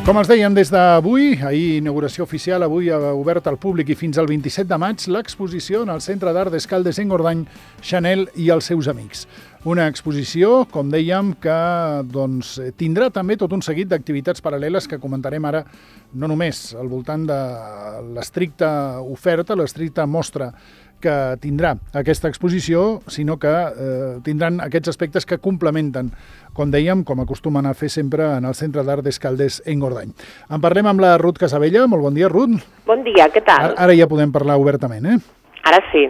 Com els dèiem des d'avui, ahir inauguració oficial, avui ha obert al públic i fins al 27 de maig l'exposició en el Centre d'Art d'Escaldes en Engordany, Chanel i els seus amics. Una exposició, com dèiem, que tindrà també tot un seguit d'activitats paral·leles que comentarem ara, no només al voltant de l'estricta oferta, l'estricta mostra que tindrà aquesta exposició, sinó que tindran aquests aspectes que complementen, com dèiem, com acostumen a fer sempre en el Centre d'Art d'Escaldes en Engordany. En parlem amb la Ruth Casabella. Molt bon dia, Ruth. Bon dia, què tal? Ara ja podem parlar obertament, eh? Ara sí.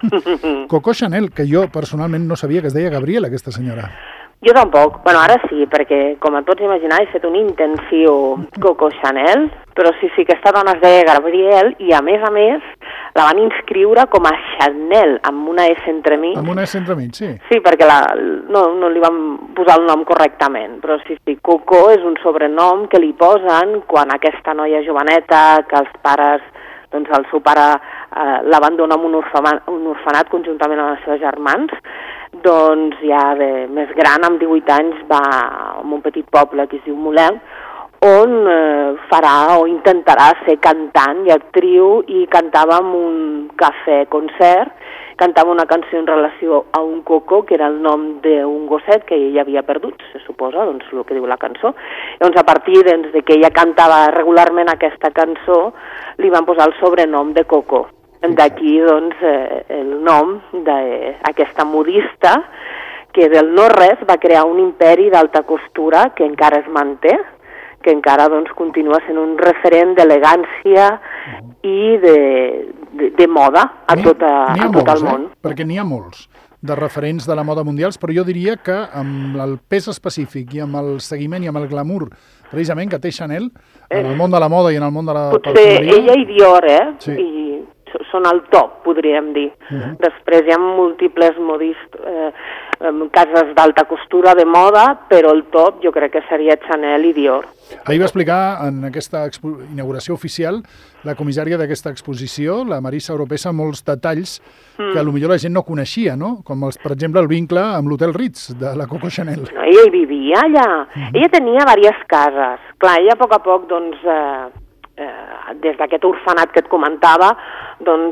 Coco Chanel, que jo personalment no sabia que es deia Gabriela, aquesta senyora. Jo tampoc. Bueno, ara sí, perquè, com et pots imaginar, he fet un intensiu Coco Chanel, però sí, aquesta dona es deia Gabriel i, a més, la van inscriure com a Chanel, amb una S entremig. Amb una S entremig, sí. Sí, perquè no li van posar el nom correctament, però sí, Coco és un sobrenom que li posen quan aquesta noia joveneta, que els pares, doncs el seu pare l'abandona en un orfenat conjuntament amb els seus germans, doncs ja de més gran, amb 18 anys, va a un petit poble que es diu Moleu, on farà o intentarà ser cantant i actriu, i cantava en un cafè-concert, cantava una cançó en relació a un coco, que era el nom d'un gosset que ella havia perdut, se suposa, doncs el que diu la cançó. Llavors, a partir de que ella cantava regularment aquesta cançó, li van posar el sobrenom de Coco. D'aquí, doncs, el nom d'aquesta modista, que del no-res va crear un imperi d'alta costura que encara es manté, que encara doncs, continua sent un referent d'elegància i de moda a tot el món. Perquè n'hi ha molts de referents de la moda mundials, però jo diria que amb el pes específic i amb el seguiment i amb el glamour precisament que té Chanel en el món de la moda i en el món de la perfumeria. Potser ella i Dior, Sí. I són el top, podríem dir. Després hi ha múltiples cases d'alta costura de moda, però el top jo crec que seria Chanel i Dior. Ahir va explicar en aquesta inauguració oficial la comissària d'aquesta exposició, la Marisa Oropesa, molts detalls que potser la gent no coneixia, no? Com, per exemple, el vincle amb l'Hotel Ritz de la Coco Chanel. Ella hi vivia allà. Ella tenia diverses cases. Clar, ella a poc a poc, doncs, des d'aquest orfenat que et comentava, doncs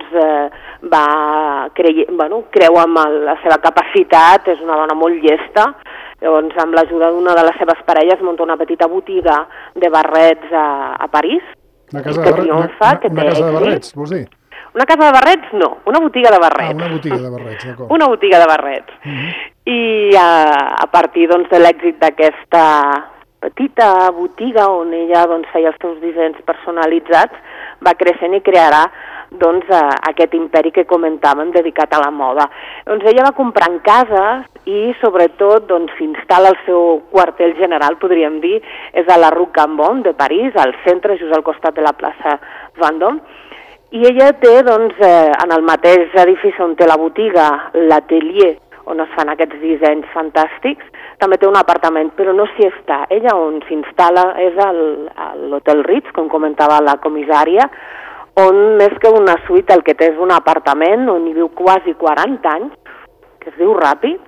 creu amb la seva capacitat, és una dona molt llesta. Llavors, amb l'ajuda d'una de les seves parelles, munta una petita botiga de barrets a París. Una casa de barrets, vols dir? Una casa de barrets, no, una botiga de barrets. Una botiga de barrets, d'acord. Una botiga de barrets. I a partir doncs, de l'èxit d'aquesta petita botiga on ella doncs, feia els seus dissenys personalitzats, va creixent i crearà doncs, aquest imperi que comentàvem dedicat a la moda. Doncs ella va comprant cases i sobretot doncs, s'instal·la al seu quartel general, podríem dir, és a la Rue Cambon de París, al centre, just al costat de la plaça Vendôme, i ella té doncs, en el mateix edifici on té la botiga, l'atelier, on es fan aquests dissenys fantàstics, també té un apartament, però no s'hi està. Ella on s'instal·la és a l'Hotel Ritz, com comentava la comissària, on més que una suite el que té és un apartament on hi viu quasi 40 anys, que es diu ràpid,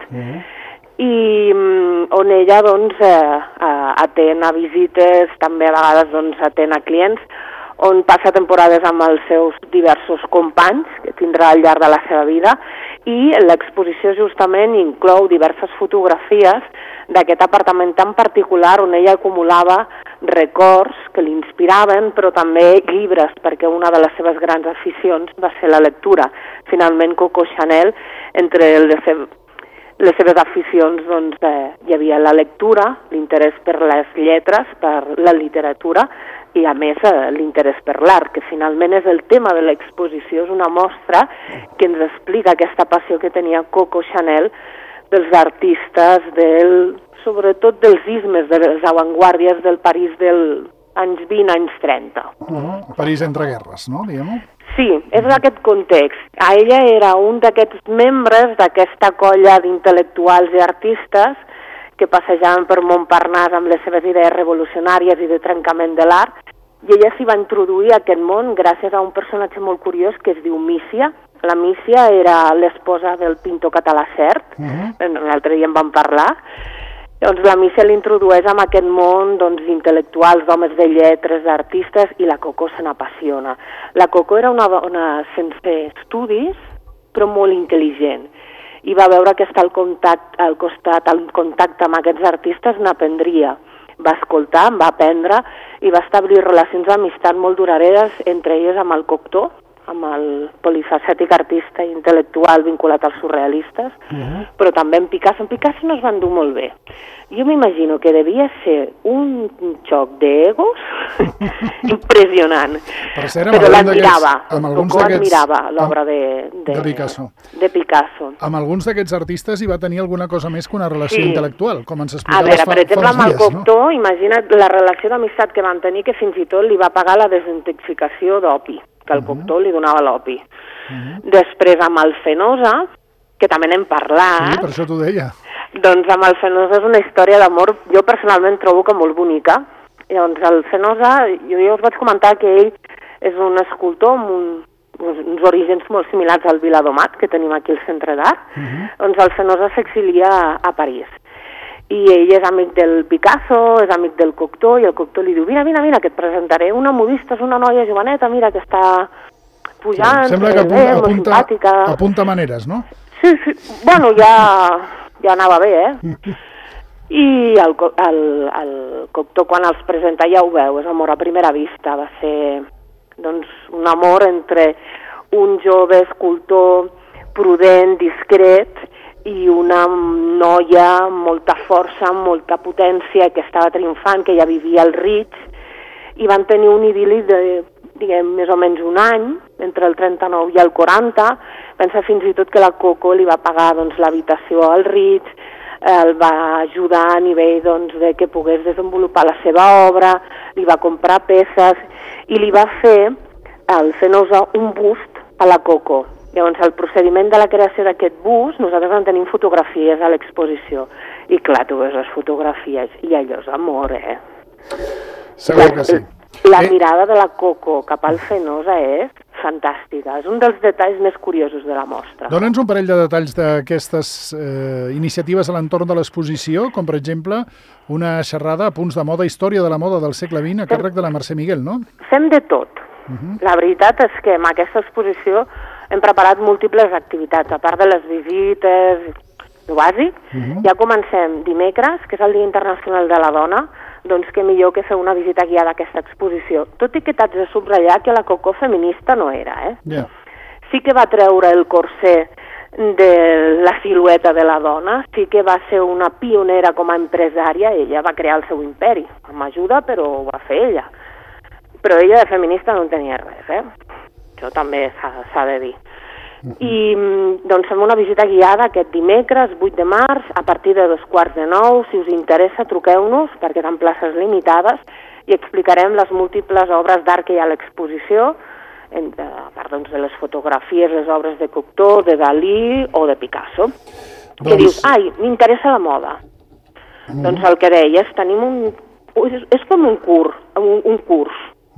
i on ella doncs, atén a visites, també a vegades doncs, atén a clients, on passa temporades amb els seus diversos companys que tindrà al llarg de la seva vida, i l'exposició justament inclou diverses fotografies d'aquest apartament tan particular on ella acumulava records que l'inspiraven, però també llibres, perquè una de les seves grans aficions va ser la lectura. Finalment, Coco Chanel, entre les seves aficions, doncs, hi havia la lectura, l'interès per les lletres, per la literatura, i a més l'interès per l'art, que finalment és el tema de l'exposició. És una mostra que ens explica aquesta passió que tenia Coco Chanel dels artistes, sobretot dels ismes, de les avantguàrdies del París dels anys 20, anys 30. París entre guerres, no? Diguem-ho? Sí, és d'aquest context. Ella era un d'aquests membres d'aquesta colla d'intel·lectuals i artistes que passejaven per Montparnasse amb les seves idees revolucionàries i de trencament de l'art, i ella s'hi va introduir a aquest món gràcies a un personatge molt curiós que es diu Mícia. La Mícia era l'esposa del pintor català Sert, l'altre dia en vam parlar, Llavors la Misha l'introdueix en aquest món d'intel·lectuals, d'homes de lletres, d'artistes, i la Coco se n'apassiona. La Coco era una dona sense estudis, però molt intel·ligent, i va veure que estar al contacte amb aquests artistes n'aprendria. Va escoltar, va aprendre i va establir relacions d'amistat molt duraderes, entre elles amb el Cocteau, amb el polifacètic artista intel·lectual vinculat als surrealistes, però també amb Picasso. En Picasso no es van dur molt bé. Jo m'imagino que devia ser un xoc d'egos impressionant. Però l'admirava. Coco admirava l'obra de Picasso. Amb alguns d'aquests artistes hi va tenir alguna cosa més que una relació intel·lectual, com ens explicaves fa uns dies. Per exemple, amb el Cocteau, imagina't la relació d'amistat que van tenir, que fins i tot li va pagar la desintoxicació d'opi, que el Cocteau li donava l'opi. Després amb el Fenosa, que també n'hem parlat. Sí, per això t'ho deia. Doncs amb el Fenosa és una història d'amor, jo personalment trobo que molt bonica. Llavors el Fenosa, jo us vaig comentar que ell és un escultor amb uns orígens molt similars al Viladomat, que tenim aquí al Centre d'Art. Doncs el Fenosa s'exilia a París. I ell és amic del Picasso, és amic del Cocteau, i el Cocteau li diu, vine, que et presentaré una modista, és una noia joveneta, mira, que està pujant, sembla que apunta maneres, no? Sí, bueno, ja anava bé, I el Cocteau, quan els presenta, ja ho veu, és amor a primera vista, va ser un amor entre un jove escultor prudent, discret, i una noia amb molta força, amb molta potència, que estava triomfant, que ja vivia al Ritz, i van tenir un idil·li de, diguem, més o menys un any, entre el 39 i el 40. Pensa fins i tot que la Coco li va pagar l'habitació al Ritz, el va ajudar a nivell de que pogués desenvolupar la seva obra, li va comprar peces, i li va fer, al Fenosa, un bust a la Coco. Llavors, el procediment de la creació d'aquest bust, nosaltres en tenim fotografies a l'exposició. I clar, tu veus les fotografies i allò és amor, Segur que sí. La mirada de la Coco cap al Fenosa és fantàstica. És un dels detalls més curiosos de la mostra. Dóna'ns un parell de detalls d'aquestes iniciatives a l'entorn de l'exposició, com per exemple una xerrada a punts de moda, història de la moda del segle XX, a càrrec de la Mercè Miguel, no? Fem de tot. La veritat és que amb aquesta exposició hem preparat múltiples activitats, a part de les visites, el bàsic. Ja comencem dimecres, que és el Dia Internacional de la Dona, doncs que millor que fer una visita guiada a aquesta exposició. Tot i que t'haig de subratllar que la Coco feminista no era, Sí que va treure el corsé de la silueta de la dona, sí que va ser una pionera com a empresària, ella va crear el seu imperi, amb ajuda, però ho va fer ella. Però ella de feminista no en tenia res, Això també s'ha de dir. I doncs fem una visita guiada aquest dimecres, 8 de març, a partir de 8:45. Si us interessa, truqueu-nos, perquè eren places limitades, i explicarem les múltiples obres d'art que hi ha a l'exposició, a part de les fotografies, les obres de Cocteau, de Dalí o de Picasso. Que dius, m'interessa la moda. Doncs el que deies, tenim és com un curs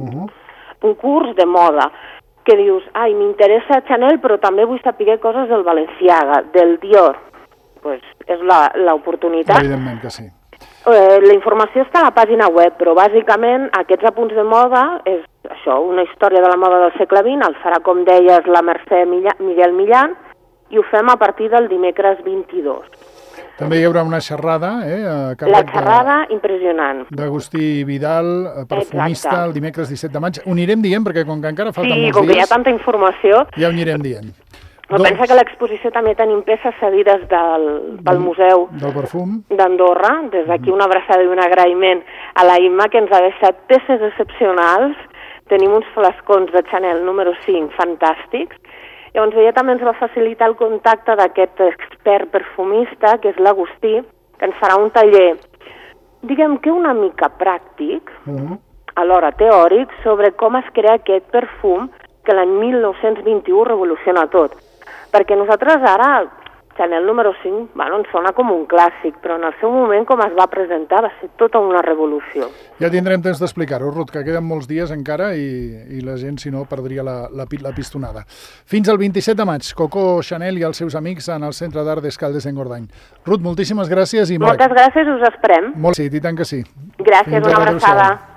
de moda, que dius, m'interessa Chanel, però també vull saber coses del Balenciaga, del Dior. Doncs és l'oportunitat. Evidentment que sí. La informació està a la pàgina web, però bàsicament aquests apunts de moda és això, una història de la moda del segle XX, el farà, com deies, la Mercè Miguel Millán, i ho fem a partir del dimecres 22. També hi haurà una xerrada, a càrrec la xerrada impressionant. d'Agustí Vidal, perfumista, exacte, el dimecres 17 de maig. Ho anirem dient, perquè com que encara falten molts dies... Sí, com que hi ha tanta informació... Ja ho anirem dient. Pensa que a l'exposició també tenim peces cedides del Museu del Perfum d'Andorra. Des d'aquí una abraçada i un agraïment a la Imma, que ens ha deixat peces excepcionals. Tenim uns flascons de Chanel número 5 fantàstics. Llavors ella també ens va facilitar el contacte d'aquest expert perfumista, que és l'Agustí, que ens farà un taller, diguem que una mica pràctic, alhora teòric, sobre com es crea aquest perfum que l'any 1921 revoluciona tot. Perquè nosaltres ara, Chanel número 5, bueno, ens sona com un clàssic, però en el seu moment, com es va presentar, va ser tota una revolució. Ja tindrem temps d'explicar-ho, Ruth, que queden molts dies encara i la gent, si no, perdria la pistonada. Fins al 27 de maig, Coco Chanel i els seus amics en el Centre d'Art d'Escaldes d'Engordany. Ruth, moltíssimes gràcies. Moltes gràcies, us esperem. Sí, i tant que sí. Gràcies, una abraçada.